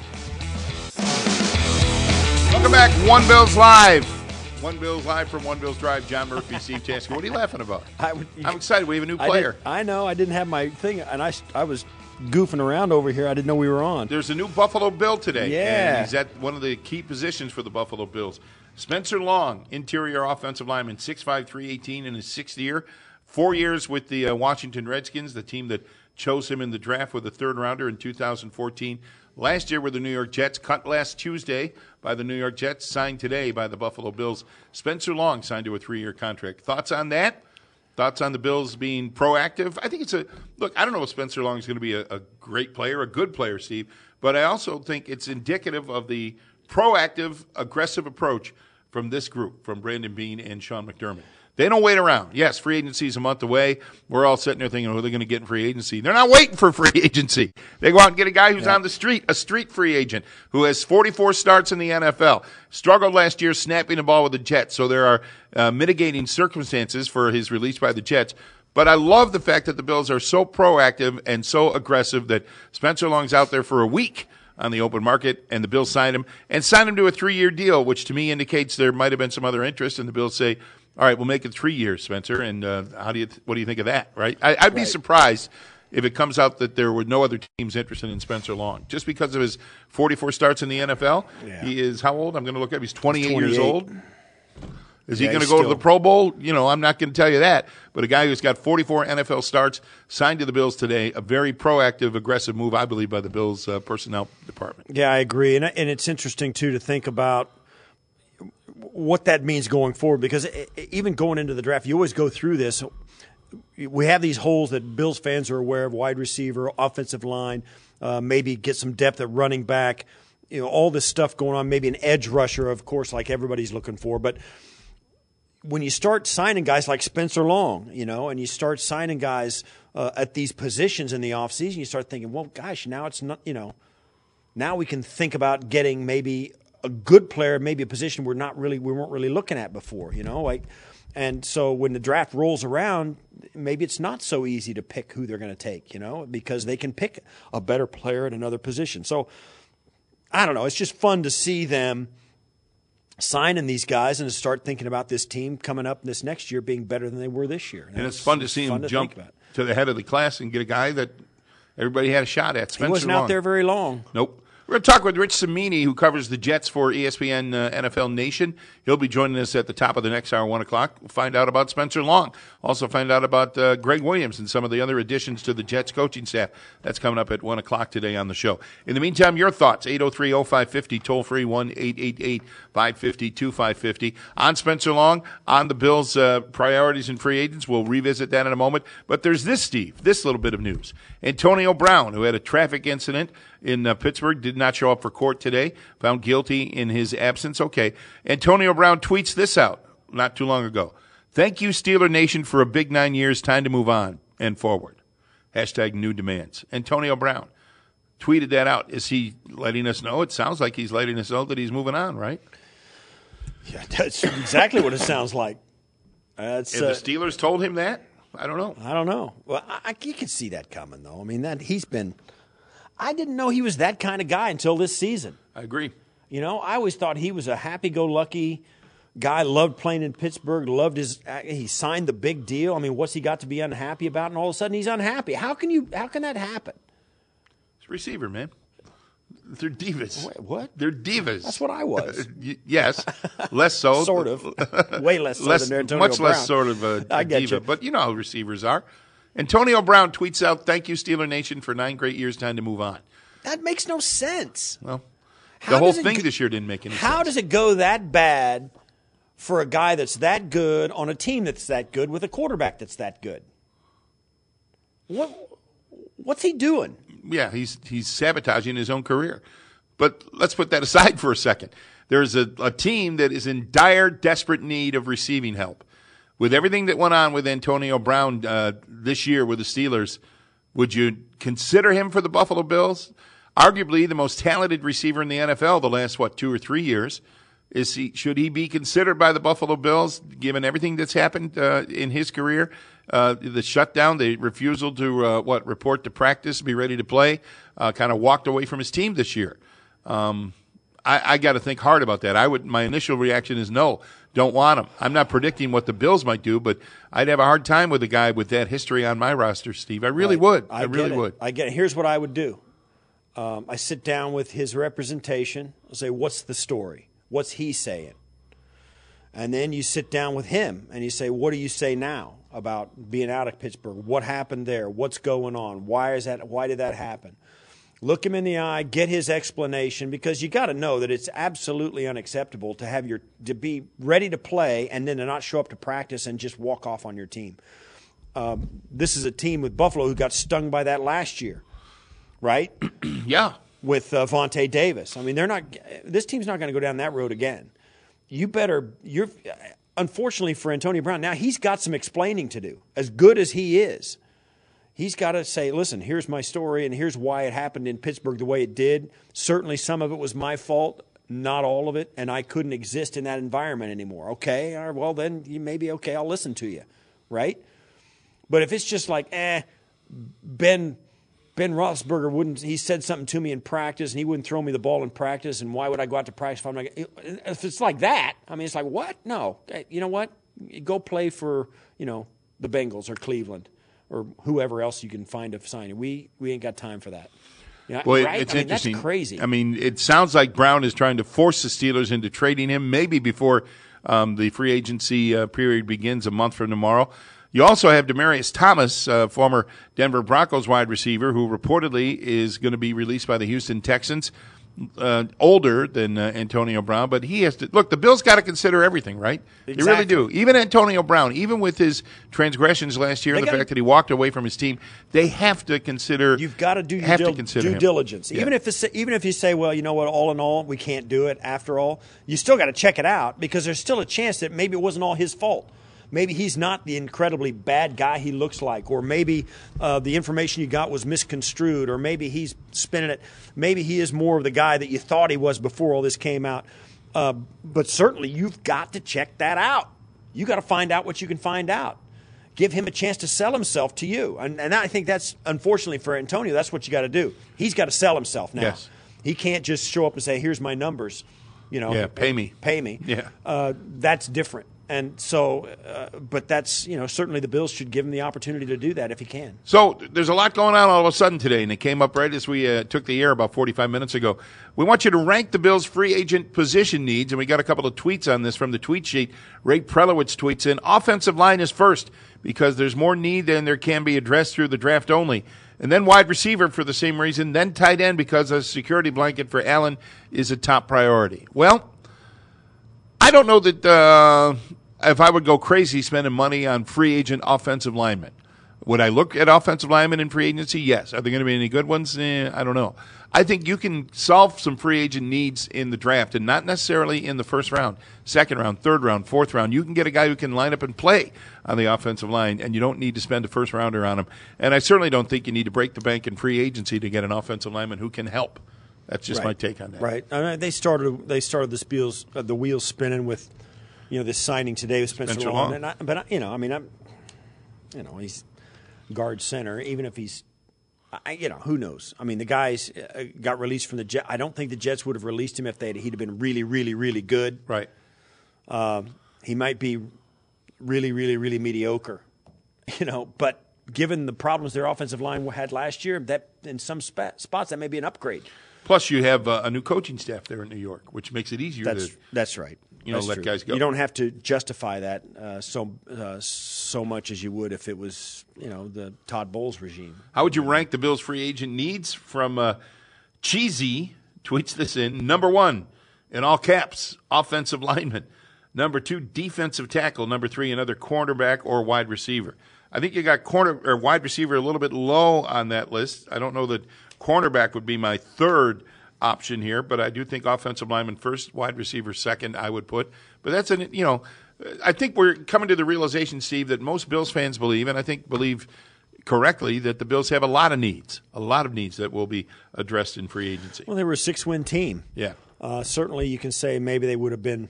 Welcome back, One Bills Live. One Bills Live from One Bills Drive. John Murphy, Steve Tasker. What are you laughing about? I would, I'm excited. We have a new player. I, I know. I didn't have my thing, and I, I was goofing around over here. I didn't know we were on. There's a new Buffalo Bill today. Yeah. And he's at one of the key positions for the Buffalo Bills. Spencer Long, interior offensive lineman, six five, three eighteen in his sixth year. Four years with the uh, Washington Redskins, the team that chose him in the draft with a third rounder in two thousand fourteen. Last year with the New York Jets, cut last Tuesday by the New York Jets, signed today by the Buffalo Bills. Spencer Long signed to a three-year contract. Thoughts on that? Thoughts on the Bills being proactive? I think it's a – look, I don't know if Spencer Long is going to be a, a great player, a good player, Steve, but I also think it's indicative of the proactive, aggressive approach from this group, from Brandon Beane and Sean McDermott. They don't wait around. Yes, free agency is a month away. We're all sitting there thinking, who are they going to get in free agency? They're not waiting for free agency. They go out and get a guy who's yeah. on the street, a street free agent, who has forty-four starts in the N F L. Struggled last year snapping the ball with the Jets, so there are uh, mitigating circumstances for his release by the Jets. But I love the fact that the Bills are so proactive and so aggressive that Spencer Long's out there for a week on the open market, and the Bills signed him, and signed him to a three-year deal, which to me indicates there might have been some other interest, and the Bills say, all right, we'll make it three years, Spencer, and uh, how do you th- what do you think of that, right? I, I'd be right. surprised if it comes out that there were no other teams interested in Spencer Long. Just because of his forty-four starts in the N F L, yeah. He is how old? I'm going to look up. He's twenty-eight, He's twenty-eight. Years old. Is yeah, he going to go still... to the Pro Bowl? You know, I'm not going to tell you that. But a guy who's got forty-four N F L starts, signed to the Bills today, a very proactive, aggressive move, I believe, by the Bills uh, personnel department. Yeah, I agree. And, and it's interesting, too, to think about what that means going forward, because even going into the draft, you always go through this. We have these holes that Bills fans are aware of: wide receiver, offensive line, uh, maybe get some depth at running back, you know, all this stuff going on, maybe an edge rusher, of course, like everybody's looking for. But when you start signing guys like Spencer Long, you know, and you start signing guys uh, at these positions in the offseason, you start thinking, well, gosh, now it's not, you know, now we can think about getting maybe a good player, maybe a position we're not really, we weren't really looking at before, you know, like, and so when the draft rolls around, maybe it's not so easy to pick who they're going to take, you know, because they can pick a better player at another position. So I don't know. It's just fun to see them signing these guys and to start thinking about this team coming up this next year being better than they were this year. And, and it's fun to see him to jump to the head of the class and get a guy that everybody had a shot at. Spencer He wasn't Long. out there very long. Nope. We're going to talk with Rich Cimini, who covers the Jets for E S P N uh, N F L Nation. He'll be joining us at the top of the next hour, one o'clock. We'll find out about Spencer Long. Also find out about uh, Greg Williams and some of the other additions to the Jets coaching staff. That's coming up at one o'clock today on the show. In the meantime, your thoughts, eight oh three oh five five oh, toll-free, one eight eight eight five five zero two five five zero. On Spencer Long, on the Bills' uh, priorities and free agents. We'll revisit that in a moment. But there's this, Steve, this little bit of news. Antonio Brown, who had a traffic incident in uh, Pittsburgh, did not show up for court today, found guilty in his absence. Okay. Antonio Brown tweets this out not too long ago. Thank you, Steeler Nation, for a big nine years. Time to move on and forward. Hashtag new demands. Antonio Brown tweeted that out. Is he letting us know? It sounds like he's letting us know that he's moving on, right? Yeah, that's exactly what it sounds like. That's, and uh, the Steelers told him that? I don't know. I don't know. Well, I, I, you could see that coming, though. I mean, that he's been – I didn't know he was that kind of guy until this season. I agree. You know, I always thought he was a happy-go-lucky guy, loved playing in Pittsburgh, loved his – he signed the big deal. I mean, what's he got to be unhappy about? And all of a sudden he's unhappy. How can you? How can that happen? It's a receiver, man. They're divas. Wait, what? They're divas. That's what I was. Yes, less so. Sort of. Way less so less, than Antonio Much Brown. less sort of a, a I get diva. you. But you know how receivers are. Antonio Brown tweets out, thank you, Steeler Nation, for nine great years. Time to move on. That makes no sense. Well, How the whole does it thing go- this year didn't make any How sense. does it go that bad for a guy that's that good on a team that's that good with a quarterback that's that good? What What's he doing? Yeah, he's he's sabotaging his own career. But let's put that aside for a second. There's a, a team that is in dire, desperate need of receiving help. With everything that went on with Antonio Brown uh, this year with the Steelers, would you consider him for the Buffalo Bills? Arguably the most talented receiver in the N F L the last, what, two or three years. Is he? Should he be considered by the Buffalo Bills, given everything that's happened uh, in his career? Uh, the shutdown, the refusal to, uh, what, report to practice, be ready to play, uh, kind of walked away from his team this year. Um, I, I got to think hard about that. I would. My initial reaction is no, don't want him. I'm not predicting what the Bills might do, but I'd have a hard time with a guy with that history on my roster, Steve. I really Right. would. I, I really get it. would. I get it. Here's what I would do. Um, I sit down with his representation. I'll say, what's the story? What's he saying? And then you sit down with him and you say, what do you say now about being out of Pittsburgh? What happened there? What's going on? Why is that? Why did that happen? Look him in the eye, get his explanation, because you got to know that it's absolutely unacceptable to have your to be ready to play and then to not show up to practice and just walk off on your team. Um, this is a team with Buffalo who got stung by that last year, right? Yeah. With uh, Vontae Davis. I mean, they're not. This team's not going to go down that road again. You better. You're. Unfortunately for Antonio Brown, now he's got some explaining to do. As good as he is, he's got to say, listen, here's my story, and here's why it happened in Pittsburgh the way it did. Certainly some of it was my fault, not all of it, and I couldn't exist in that environment anymore. Okay, all right, well, then you maybe, okay, I'll listen to you, right? But if it's just like, eh, Ben Ben Roethlisberger wouldn't, he said something to me in practice, and he wouldn't throw me the ball in practice, and why would I go out to practice if I'm not, if it's like that, I mean, it's like, what? No. You know what? Go play for, you know, the Bengals or Cleveland or whoever else you can find a signing. We we ain't got time for that. You know, Well, right? it's I mean, interesting. That's crazy. I mean, it sounds like Brown is trying to force the Steelers into trading him, maybe before um, the free agency uh, period begins a month from tomorrow. You also have Demaryius Thomas, uh, former Denver Broncos wide receiver, who reportedly is going to be released by the Houston Texans. Uh, older than uh, Antonio Brown, but he has to look. The Bills got to consider everything, right? They really Exactly. do. Even Antonio Brown, even with his transgressions last year, They and the gotta- fact that he walked away from his team, they have to consider. You've got to do your have dil- to consider due him. diligence. Yeah. Even if it's, even if you say, well, you know what, all in all, we can't do it after all, you still got to check it out because there's still a chance that maybe it wasn't all his fault. Maybe he's not the incredibly bad guy he looks like, or maybe uh, the information you got was misconstrued, or maybe he's spinning it. Maybe he is more of the guy that you thought he was before all this came out. Uh, but certainly you've got to check that out. You got to find out what you can find out. Give him a chance to sell himself to you. And, and I think that's, unfortunately for Antonio, that's what you got to do. He's got to sell himself now. Yes. He can't just show up and say, here's my numbers. you know, yeah, pay me, pay me. Yeah, uh, that's different. And so, uh, but that's, you know, certainly the Bills should give him the opportunity to do that if he can. So there's a lot going on all of a sudden today, and it came up right as we uh, took the air about forty-five minutes ago. We want you to rank the Bills' free agent position needs, and we got a couple of tweets on this from the tweet sheet. Ray Prelowitz tweets in, offensive line is first because there's more need than there can be addressed through the draft only. And then wide receiver for the same reason, then tight end because a security blanket for Allen is a top priority. Well, I don't know that uh, if I would go crazy spending money on free agent offensive linemen. Would I look at offensive linemen in free agency? Yes. Are there going to be any good ones? Eh, I don't know. I think you can solve some free agent needs in the draft, and not necessarily in the first round, second round, third round, fourth round. You can get a guy who can line up and play on the offensive line, and you don't need to spend a first rounder on him. And I certainly don't think you need to break the bank in free agency to get an offensive lineman who can help. That's just right. my take on that. Right. I mean, they started they started the wheels uh, the wheels spinning with, you know, this signing today with Spencer, Spencer Long. Long. And I, but I, you know, I mean, I'm, you know, he's guard center. Even if he's, I, you know, who knows? I mean, the guys uh, got released from the Jets. I don't think the Jets would have released him if they he'd have been really, really, really good. Right. Uh, he might be really, really, really mediocre. You know, but given the problems their offensive line had last year, that in some spa- spots that may be an upgrade. Plus, you have uh, a new coaching staff there in New York, which makes it easier That's to that's right. you know That's let true. guys go. You don't have to justify that uh, so uh, so much as you would if it was, you know, the Todd Bowles regime. How would you rank the Bills' free agent needs? From uh, Cheesy tweets this in. Number one, in all caps, offensive lineman. Number two, defensive tackle. Number three, another cornerback or wide receiver. I think you got corner or wide receiver a little bit low on that list. I don't know that cornerback would be my third option here, but I do think offensive lineman first, wide receiver second, I would put. But that's an, you know, I think we're coming to the realization, Steve, that most Bills fans believe, and I think believe correctly, that the Bills have a lot of needs, a lot of needs that will be addressed in free agency. Well, they were a six-win team. Yeah. Uh, certainly you can say maybe they would have been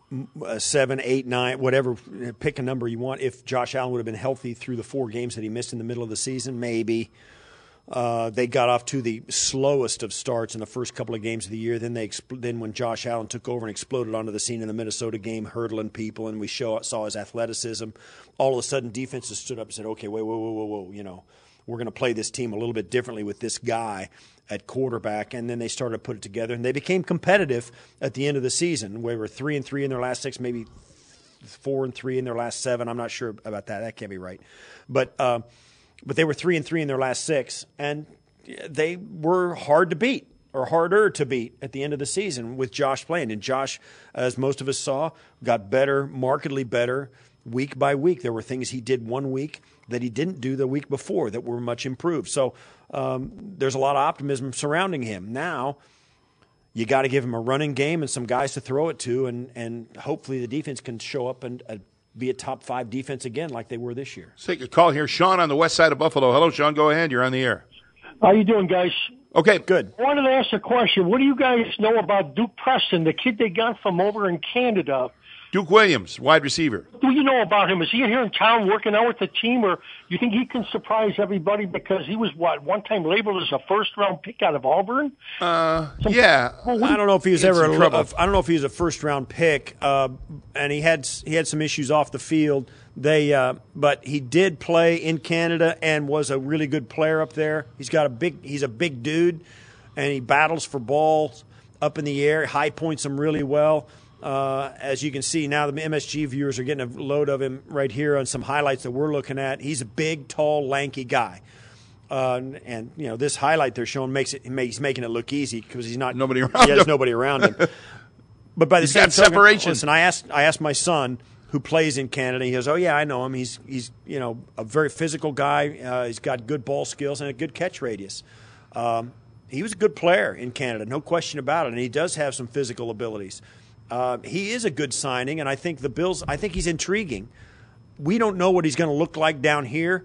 uh, seven, eight, nine, whatever, pick a number you want. If Josh Allen would have been healthy through the four games that he missed in the middle of the season, maybe. Uh, they got off to the slowest of starts in the first couple of games of the year. Then they expl- then when Josh Allen took over and exploded onto the scene in the Minnesota game, hurdling people, and we show, saw his athleticism, all of a sudden defenses stood up and said, okay, wait, whoa, whoa, whoa, whoa, you know, we're going to play this team a little bit differently with this guy at quarterback. And then they started to put it together, and they became competitive at the end of the season. We were three and three in their last six, maybe four and three in their last seven. I'm not sure about that. That can't be right. But uh, But they were three and three in their last six, and they were hard to beat or harder to beat at the end of the season with Josh playing. And Josh, as most of us saw, got better, markedly better week by week. There were things he did one week that he didn't do the week before that were much improved. So um, there's a lot of optimism surrounding him. Now you got to give him a running game and some guys to throw it to, and, and hopefully the defense can show up and uh, be a top five defense again like they were this year. Let's take a call here. Sean on the west side of Buffalo. Hello, Sean. Go ahead. You're on the air. How you doing, guys? Okay. Good. I wanted to ask a question. What do you guys know about Duke Preston, the kid they got from over in Canada? Duke Williams, wide receiver. What do you know about him? Is he here in town working out with the team, or you think he can surprise everybody because he was, what, one time labeled as a first-round pick out of Auburn? Uh, yeah. Well, I don't know if he was ever. some A, trouble. I don't know if he was a first round pick, uh, and he had he had some issues off the field. They, uh, but he did play in Canada and was a really good player up there. He's got a big. He's a big dude, and he battles for balls up in the air. High points them really well. Uh, as you can see now, the M S G viewers are getting a load of him right here on some highlights that we're looking at. He's a big, tall, lanky guy. Uh, and, and, you know, this highlight they're showing makes it he's making it look easy because he's not Nobody around he has him. nobody around him. But by the He's same got token, separation. listen, I asked I asked my son who plays in Canada. He goes, "Oh yeah, I know him. He's he's you know a very physical guy. Uh, he's got good ball skills and a good catch radius. Um, he was a good player in Canada, no question about it. And he does have some physical abilities. Uh, he is a good signing, and I think the Bills. I think he's intriguing. We don't know what he's going to look like down here,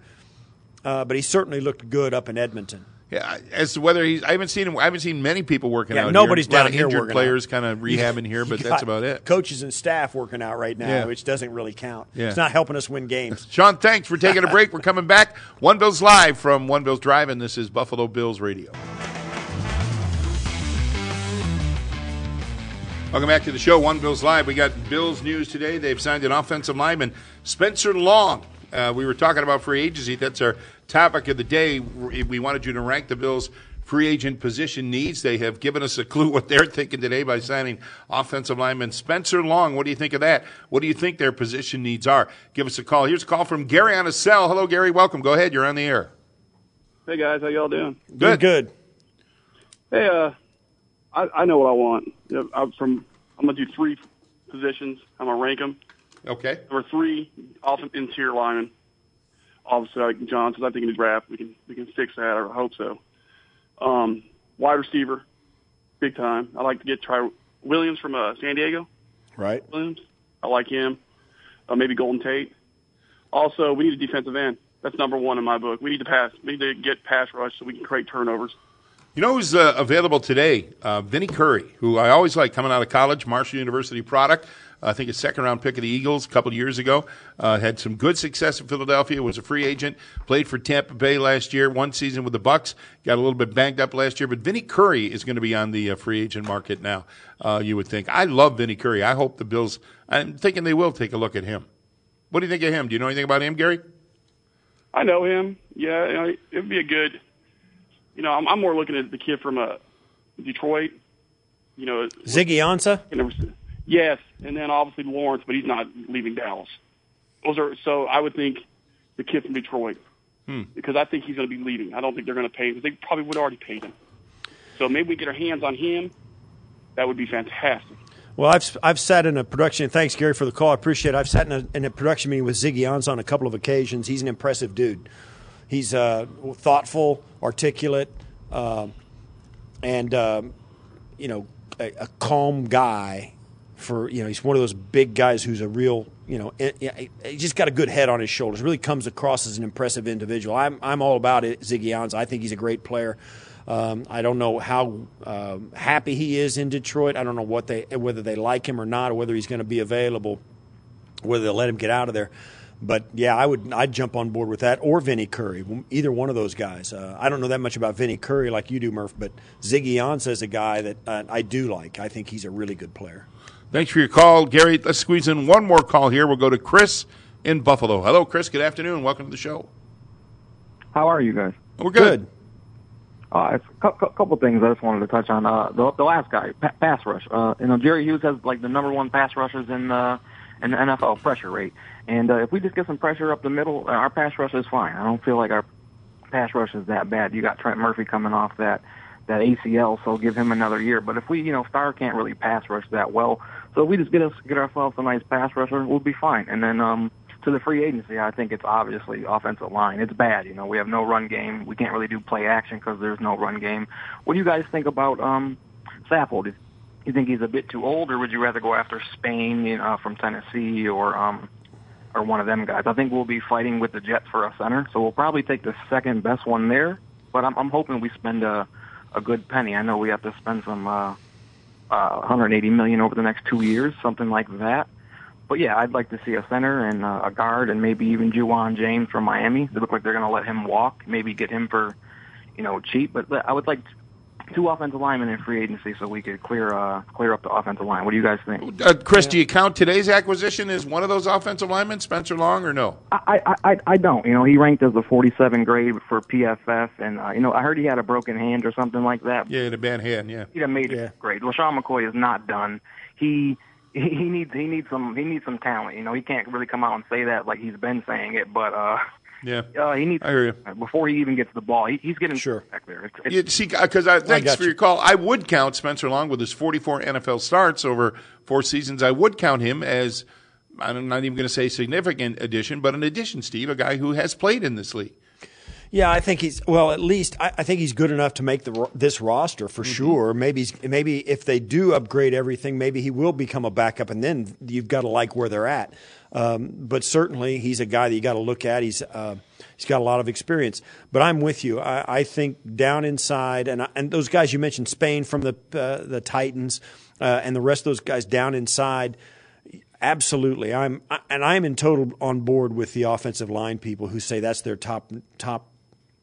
uh, but he certainly looked good up in Edmonton. Yeah, as to whether he's, I haven't seen him. I haven't seen many people working Yeah, out. nobody's here. A lot down of here injured working players out. kind of rehabbing here, but You that's got about it. Coaches and staff working out right now, Yeah. which doesn't really count. Yeah. It's not helping us win games. Sean, thanks for taking a break. We're coming back. One Bills Live from One Bills Drive, and this is Buffalo Bills Radio. Welcome back to the show, One Bills Live. We got Bills news today. They've signed an offensive lineman, Spencer Long. Uh, we were talking about free agency. That's our topic of the day. We wanted you to rank the Bills' free agent position needs. They have given us a clue what they're thinking today by signing offensive lineman Spencer Long. What do you think of that? What do you think their position needs are? Give us a call. Here's a call from Gary on a cell. Hello, Gary. Welcome. Go ahead. You're on the air. Hey, guys. How y'all doing? Good. Good. Hey, uh, I, I know what I want. You know, I'm from. I'm gonna do three positions. I'm gonna rank them. Okay. Number three, off interior lineman. Obviously, like Johnson, I think in the draft we can we can fix that. Or I hope so. Um, wide receiver, big time. I like to get try Williams from uh, San Diego. Right. Williams, I like him. Uh, maybe Golden Tate. Also, we need a defensive end. That's number one in my book. We need to pass. We need to get pass rush so we can create turnovers. You know who's uh, available today? Uh, Vinny Curry, who I always liked coming out of college, Marshall University product. I think a second-round pick of the Eagles a couple of years ago. Uh, had some good success in Philadelphia, was a free agent, played for Tampa Bay last year, one season with the Bucks, got a little bit banged up last year. But Vinny Curry is going to be on the uh, free agent market now, uh, you would think. I love Vinny Curry. I hope the Bills, I'm thinking they will take a look at him. What do you think of him? Do you know anything about him, Gary? I know him. Yeah, you know, it would be a good. You know, I'm, I'm more looking at the kid from uh, Detroit. You know, Ziggy Ansah? Yes, and then obviously Lawrence, but he's not leaving Dallas. Those are so. I would think the kid from Detroit, hmm. because I think he's going to be leaving. I don't think they're going to pay him. They probably would have already paid him. So maybe we get our hands on him. That would be fantastic. Well, I've I've sat in a production. Thanks, Gary, for the call. I appreciate it. I've sat in a, in a production meeting with Ziggy Ansah on a couple of occasions. He's an impressive dude. He's uh, thoughtful, articulate, uh, and um, you know, a, a calm guy. For you know, he's one of those big guys who's a real, you know, he just got a good head on his shoulders. Really comes across as an impressive individual. I'm I'm all about it, Ziggy Ansah. I think he's a great player. Um, I don't know how uh, happy he is in Detroit. I don't know what they whether they like him or not, or whether he's going to be available, whether they'll let him get out of there. But yeah, I would I'd jump on board with that, or Vinny Curry, either one of those guys. Uh, I don't know that much about Vinny Curry like you do, Murph, but Ziggy Ansah is a guy that uh, I do like. I think he's a really good player. Thanks for your call, Gary. Let's squeeze in one more call here. We'll go to Chris in Buffalo. Hello, Chris. Good afternoon. Welcome to the show. How are you guys? We're good. good. Uh, it's a cu- couple things I just wanted to touch on. Uh, the, the last guy, pa- pass rush. Uh, you know, Jerry Hughes has like the number one pass rushers in uh, in the N F L pressure rate. And uh, if we just get some pressure up the middle, uh, our pass rush is fine. I don't feel like our pass rush is that bad. You got Trent Murphy coming off that that A C L, so give him another year. But if we, you know, Starr can't really pass rush that well, so if we just get us get ourselves a nice pass rusher, we'll be fine. And then um, to the free agency, I think it's obviously offensive line. It's bad, you know. We have no run game. We can't really do play action because there's no run game. What do you guys think about um, Saffold? Do you think he's a bit too old, or would you rather go after Spain, you know, from Tennessee, or um, or one of them guys? I think we'll be fighting with the Jets for a center, so we'll probably take the second best one there. But I'm, I'm hoping we spend a a good penny. I know we have to spend some uh, uh, one hundred eighty million dollars over the next two years, something like that. But yeah, I'd like to see a center and uh, a guard, and maybe even Juwan James from Miami. They look like they're going to let him walk. Maybe get him for, you know, cheap. But I would like two offensive linemen in free agency so we could clear uh, clear up the offensive line. What do you guys think? Uh, Chris, yeah. Do you count today's acquisition as one of those offensive linemen, Spencer Long, or no? I I, I, I don't. You know, he ranked as a forty-seven grade for P F F, and uh, you know, I heard he had a broken hand or something like that. Yeah, in a bad hand. Yeah, he made yeah. it great. LaShawn McCoy is not done. He. He needs he needs some he needs some talent. You know, he can't really come out and say that like he's been saying it, but uh, yeah, uh, he needs. I hear you. Before he even gets the ball, he, he's getting sure back there. It's, it's, you see, because I thanks I for you. your call. I would count Spencer Long with his forty-four N F L starts over four seasons. I would count him as I'm not even going to say significant addition, but an addition, Steve, a guy who has played in this league. Yeah, I think he's well. At least I, I think he's good enough to make the this roster for mm-hmm. sure. Maybe he's, maybe if they do upgrade everything, maybe he will become a backup, and then you've got to like where they're at. Um, but certainly, he's a guy that you got to look at. He's uh, he's got a lot of experience. But I'm with you. I, I think down inside, and and those guys you mentioned, Spain from the uh, the Titans, uh, and the rest of those guys down inside. Absolutely, I'm and I'm in total on board with the offensive line people who say that's their top top.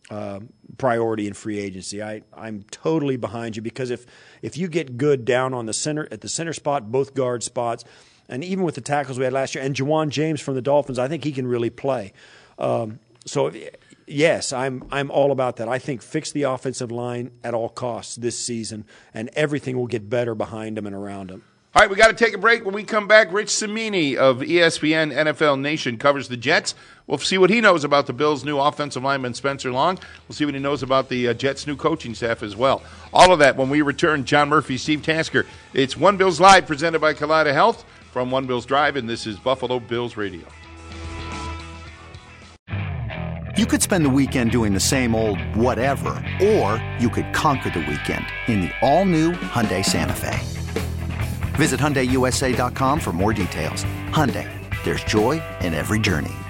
uh, priority in free agency. I, I'm totally behind you because if if you get good down on the center at the center spot, both guard spots, and even with the tackles we had last year, and Juwan James from the Dolphins, I think he can really play. Um, so if, yes, I'm I'm all about that. I think fix the offensive line at all costs this season, and everything will get better behind them and around them. All right, we got to take a break. When we come back, Rich Cimini of E S P N N F L Nation covers the Jets. We'll see what he knows about the Bills' new offensive lineman, Spencer Long. We'll see what he knows about the uh, Jets' new coaching staff as well. All of that when we return. John Murphy, Steve Tasker. It's One Bills Live, presented by Kaleida Health from One Bills Drive, and this is Buffalo Bills Radio. You could spend the weekend doing the same old whatever, or you could conquer the weekend in the all-new Hyundai Santa Fe. Visit Hyundai U S A dot com for more details. Hyundai, there's joy in every journey.